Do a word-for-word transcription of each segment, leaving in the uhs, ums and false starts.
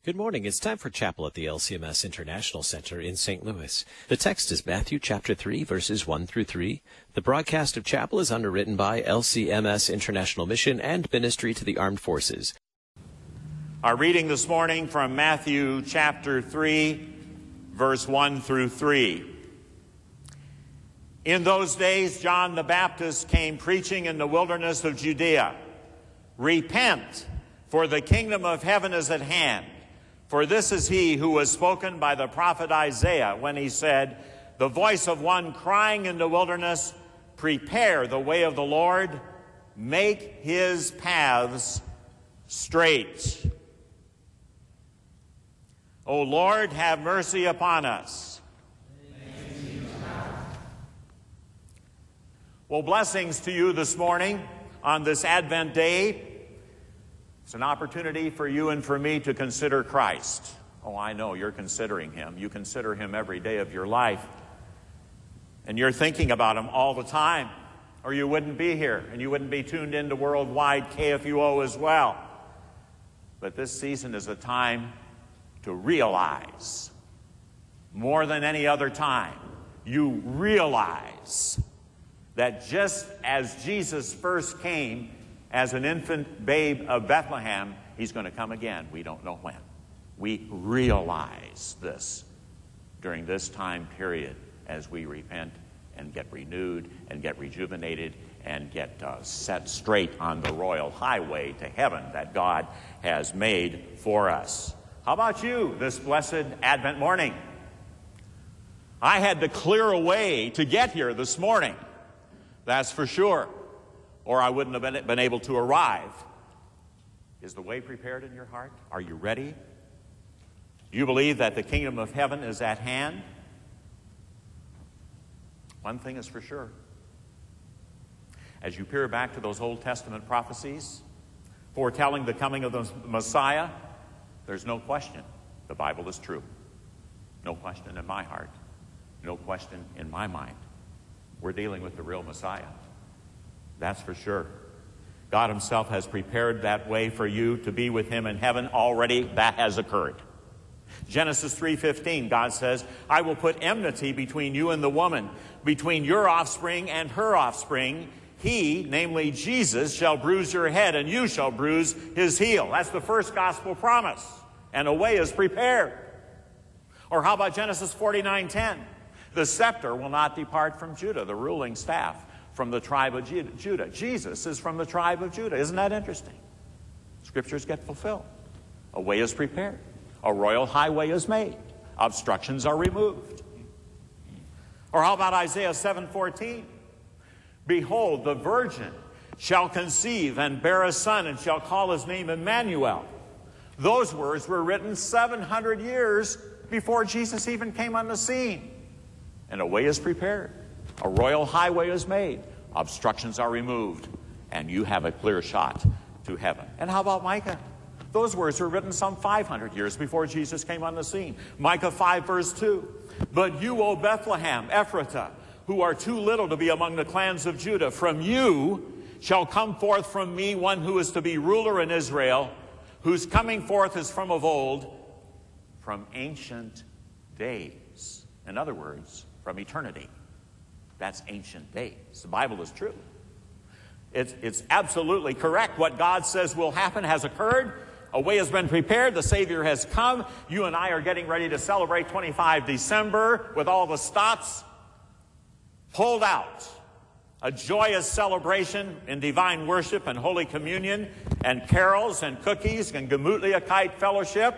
Good morning. It's time for chapel at the L C M S International Center in Saint Louis. The text is Matthew chapter three, verses one through three. The broadcast of chapel is underwritten by L C M S International Mission and Ministry to the Armed Forces. Our reading this morning from Matthew chapter three, verse one through three. In those days, John the Baptist came preaching in the wilderness of Judea. Repent, for the kingdom of heaven is at hand. For this is he who was spoken by the prophet Isaiah when he said, the voice of one crying in the wilderness, prepare the way of the Lord, make his paths straight. O Lord, have mercy upon us. Well, blessings to you this morning on this Advent day. It's an opportunity for you and for me to consider Christ. Oh, I know you're considering him. You consider him every day of your life. And you're thinking about him all the time, or you wouldn't be here, and you wouldn't be tuned into worldwide K F U O as well. But this season is a time to realize, more than any other time, you realize that just as Jesus first came as an infant babe of Bethlehem, he's going to come again. We don't know when. We realize this during this time period as we repent and get renewed and get rejuvenated and get uh, set straight on the royal highway to heaven that God has made for us. How about you this blessed Advent morning? I had to clear a way to get here this morning. That's for sure. Or I wouldn't have been, been able to arrive. Is the way prepared in your heart? Are you ready? You believe that the kingdom of heaven is at hand? One thing is for sure. As you peer back to those Old Testament prophecies, foretelling the coming of the Messiah, there's no question the Bible is true. No question in my heart. No question in my mind. We're dealing with the real Messiah. That's for sure. God himself has prepared that way for you to be with him in heaven already. That has occurred. Genesis three fifteen, God says, I will put enmity between you and the woman, between your offspring and her offspring. He, namely Jesus, shall bruise your head, and you shall bruise his heel. That's the first gospel promise. And a way is prepared. Or how about Genesis forty-nine ten? The scepter will not depart from Judah, the ruling staff from the tribe of Judah. Jesus is from the tribe of Judah. Isn't that interesting? Scriptures get fulfilled. A way is prepared. A royal highway is made. Obstructions are removed. Or how about Isaiah seven fourteen? Behold, the virgin shall conceive and bear a son and shall call his name Emmanuel. Those words were written seven hundred years before Jesus even came on the scene. And a way is prepared. A royal highway is made. Obstructions are removed. And you have a clear shot to heaven. And how about Micah? Those words were written some five hundred years before Jesus came on the scene. Micah five verse two. But you, O Bethlehem, Ephratah, who are too little to be among the clans of Judah, from you shall come forth from me one who is to be ruler in Israel, whose coming forth is from of old, from ancient days. In other words, from eternity. That's ancient days. The Bible is true. It's, it's absolutely correct. What God says will happen has occurred. A way has been prepared. The Savior has come. You and I are getting ready to celebrate twenty-fifth of December with all the stops pulled out. A joyous celebration in divine worship and Holy Communion and carols and cookies and Gemütlichkeit fellowship,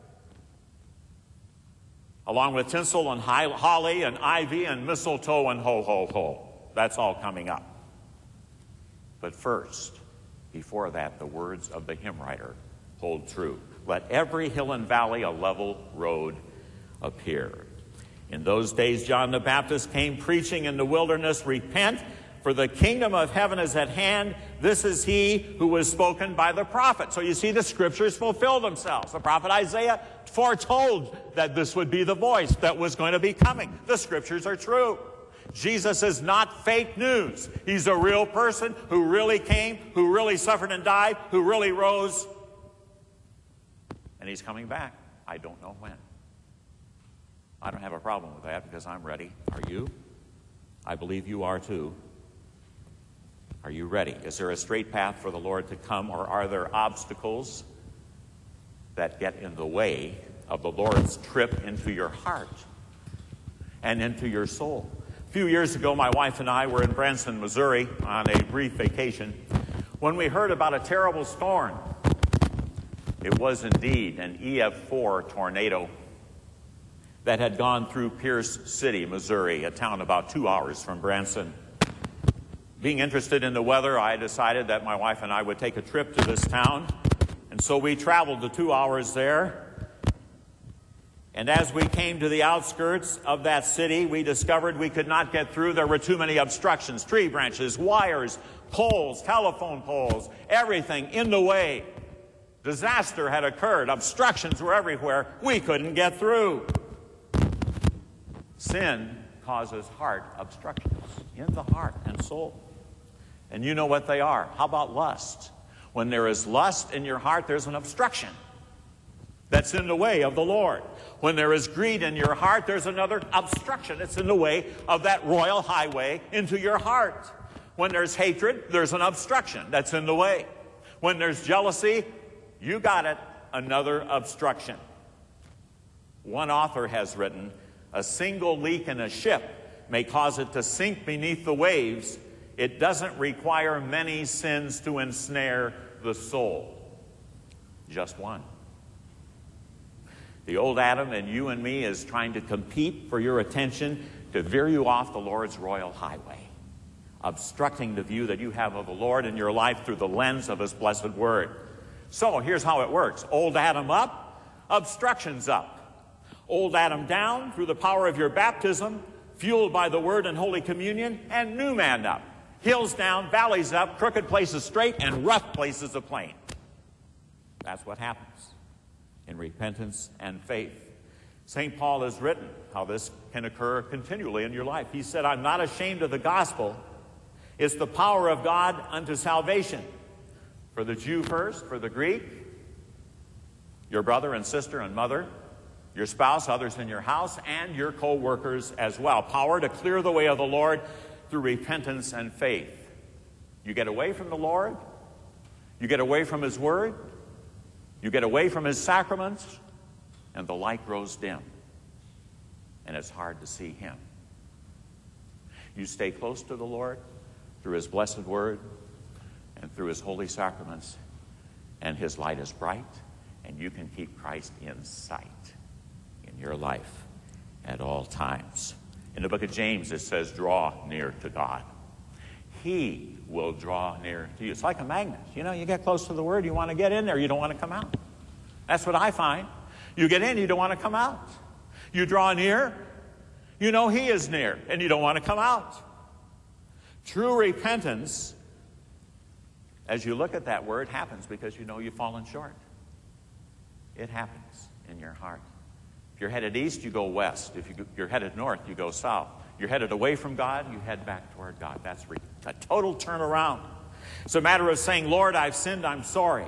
along with tinsel and holly and ivy and mistletoe and ho, ho, ho. That's all coming up. But first, before that, the words of the hymn writer hold true. Let every hill and valley a level road appear. In those days, John the Baptist came preaching in the wilderness, repent, for the kingdom of heaven is at hand. This is he who was spoken by the prophet. So you see, the scriptures fulfill themselves. The prophet Isaiah foretold that this would be the voice that was going to be coming. The scriptures are true. Jesus is not fake news. He's a real person who really came, who really suffered and died, who really rose. And he's coming back. I don't know when. I don't have a problem with that because I'm ready. Are you? I believe you are too. Are you ready? Is there a straight path for the Lord to come, or are there obstacles that get in the way of the Lord's trip into your heart and into your soul? A few years ago, my wife and I were in Branson, Missouri on a brief vacation when we heard about a terrible storm. It was indeed an E F four tornado that had gone through Pierce City, Missouri, a town about two hours from Branson. Being interested in the weather, I decided that my wife and I would take a trip to this town. And so we traveled the two hours there. And as we came to the outskirts of that city, we discovered we could not get through. There were too many obstructions, tree branches, wires, poles, telephone poles, everything in the way. Disaster had occurred. Obstructions were everywhere. We couldn't get through. Sin causes heart obstructions in the heart and soul. And you know what they are. How about lust? When there is lust in your heart, there's an obstruction that's in the way of the Lord. When there is greed in your heart, there's another obstruction that's in the way of that royal highway into your heart. When there's hatred, there's an obstruction that's in the way. When there's jealousy, you got it, another obstruction. One author has written, a single leak in a ship may cause it to sink beneath the waves. It doesn't require many sins to ensnare the soul. Just one. The old Adam and you and me is trying to compete for your attention to veer you off the Lord's royal highway, obstructing the view that you have of the Lord in your life through the lens of His blessed word. So here's how it works. Old Adam up, obstructions up. Old Adam down through the power of your baptism, fueled by the Word and Holy Communion, and new man up. Hills down, valleys up, crooked places straight, and rough places a plain. That's what happens in repentance and faith. Saint Paul has written how this can occur continually in your life. He said, I'm not ashamed of the gospel. It's the power of God unto salvation. For the Jew first, for the Greek, your brother and sister and mother, your spouse, others in your house, and your co-workers as well. Power to clear the way of the Lord through repentance and faith. You get away from the Lord, you get away from His Word, you get away from His sacraments, and the light grows dim, and it's hard to see Him. You stay close to the Lord through His blessed Word and through His holy sacraments, and His light is bright, and you can keep Christ in sight in your life at all times. In the book of James, it says, draw near to God. He will draw near to you. It's like a magnet. You know, you get close to the Word, you want to get in there, you don't want to come out. That's what I find. You get in, you don't want to come out. You draw near, you know He is near, and you don't want to come out. True repentance, as you look at that word, happens because you know you've fallen short. It happens in your heart. If you're headed east, you go west. If you're headed north, you go south. You're headed away from God, you head back toward God. That's a total turnaround. It's a matter of saying, Lord, I've sinned, I'm sorry.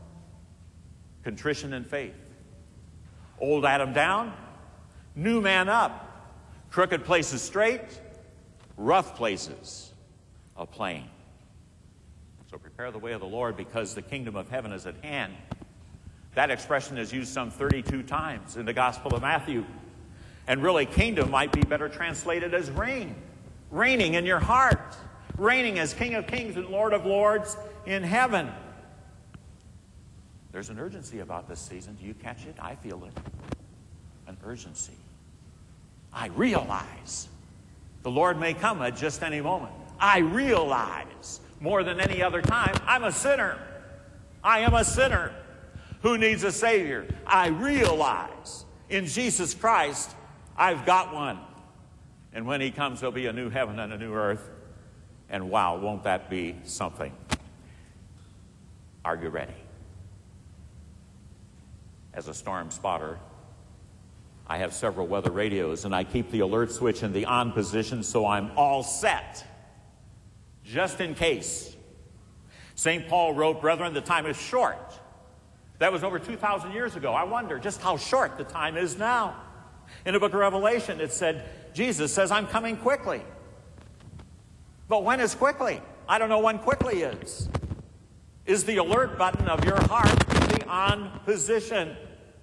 Contrition and faith. Old Adam down, new man up. Crooked places straight, rough places a plain. So prepare the way of the Lord, because the kingdom of heaven is at hand. That expression is used some thirty-two times in the Gospel of Matthew. And really, kingdom might be better translated as reign. Reigning in your heart. Reigning as King of Kings and Lord of Lords in heaven. There's an urgency about this season. Do you catch it? I feel it. An urgency. I realize the Lord may come at just any moment. I realize more than any other time I'm a sinner. I am a sinner who needs a Savior. I realize in Jesus Christ I've got one. And when He comes, there'll be a new heaven and a new earth. And wow, won't that be something? Are you ready? As a storm spotter, I have several weather radios, and I keep the alert switch in the on position so I'm all set, just in case. Saint Paul wrote, brethren, the time is short. That was over two thousand years ago. I wonder just how short the time is now. In the book of Revelation, it said, Jesus says, I'm coming quickly. But when is quickly? I don't know when quickly is. Is the alert button of your heart really on position?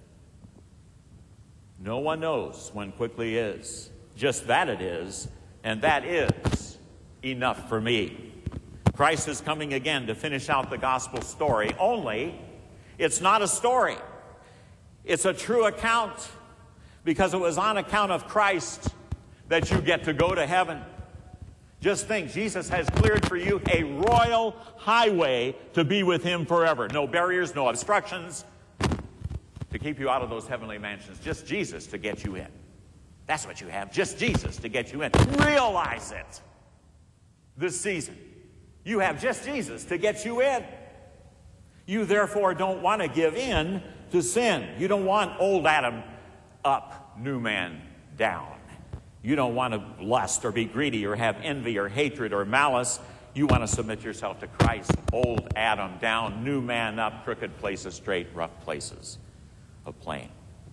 No one knows when quickly is. Just that it is, and that is enough for me. Christ is coming again to finish out the gospel story, only it's not a story. It's a true account, because it was on account of Christ that you get to go to heaven. Just think, Jesus has cleared for you a royal highway to be with him forever. No barriers, no obstructions to keep you out of those heavenly mansions. Just Jesus to get you in. That's what you have. Just Jesus to get you in. Realize it this season. You have just Jesus to get you in. You therefore don't want to give in to sin. You don't want old Adam up, new man down. You don't want to lust or be greedy or have envy or hatred or malice. You want to submit yourself to Christ. Old Adam down, new man up, crooked places straight, rough places of plain.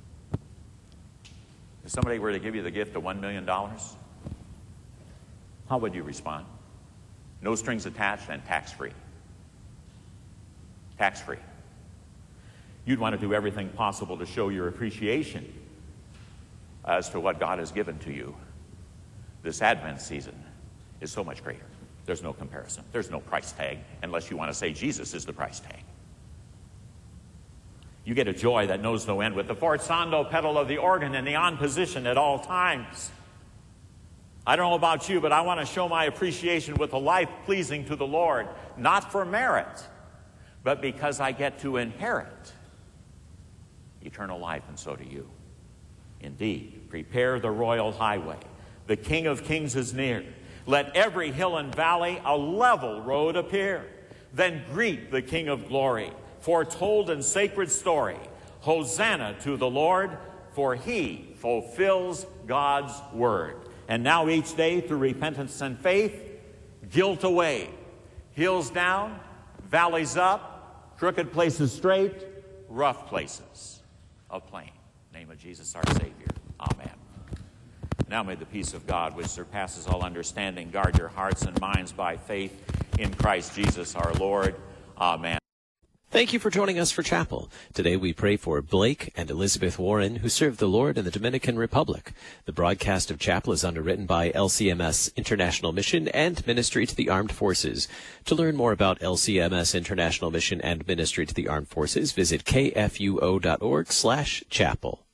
If somebody were to give you the gift of one million dollars, how would you respond? No strings attached and tax-free. Tax-free. You'd want to do everything possible to show your appreciation as to what God has given to you. This Advent season is so much greater. There's no comparison. There's no price tag unless you want to say Jesus is the price tag. You get a joy that knows no end with the forzando pedal of the organ in the on position at all times. I don't know about you, but I want to show my appreciation with a life pleasing to the Lord, not for merit, but because I get to inherit eternal life, and so do you. Indeed, prepare the royal highway. The King of Kings is near. Let every hill and valley a level road appear. Then greet the King of glory, foretold in sacred story. Hosanna to the Lord, for he fulfills God's word. And now each day, through repentance and faith, guilt away, hills down, valleys up, crooked places straight, rough places of plain. In the name of Jesus our Savior. Amen. Now may the peace of God, which surpasses all understanding, guard your hearts and minds by faith in Christ Jesus our Lord. Amen. Thank you for joining us for Chapel. Today we pray for Blake and Elizabeth Warren, who serve the Lord in the Dominican Republic. The broadcast of Chapel is underwritten by L C M S International Mission and Ministry to the Armed Forces. To learn more about L C M S International Mission and Ministry to the Armed Forces, visit kfuo dot org slash chapel.